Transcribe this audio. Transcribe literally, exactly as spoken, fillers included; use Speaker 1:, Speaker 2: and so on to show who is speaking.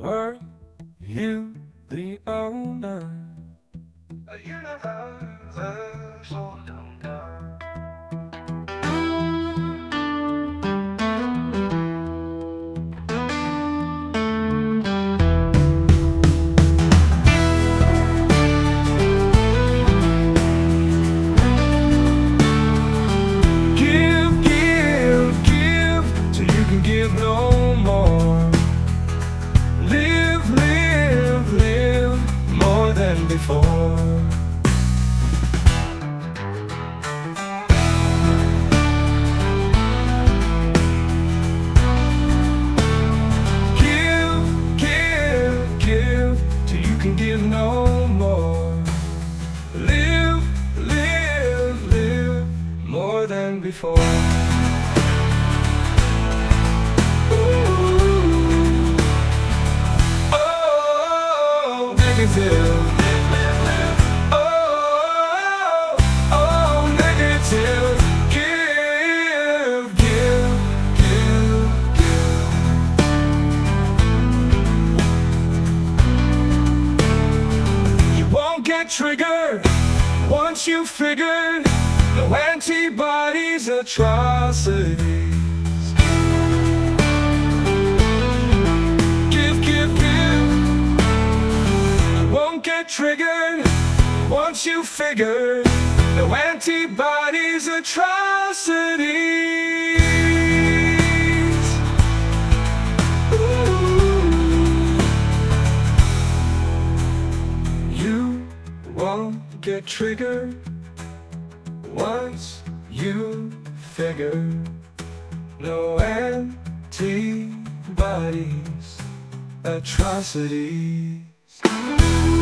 Speaker 1: Were you the owner? A universal donor. Give, give, give, till you can give no more. Live, live, live more than before. Give, give, give, till you can give no more. Live, live, live more than before. Negative. Oh, oh, negative. Give, give, give, give. You won't get triggered once you figured no antibodies, atrocities. Get triggered once you figure no antibodies, atrocities. Ooh. You won't get triggered once you figure no antibodies, atrocities.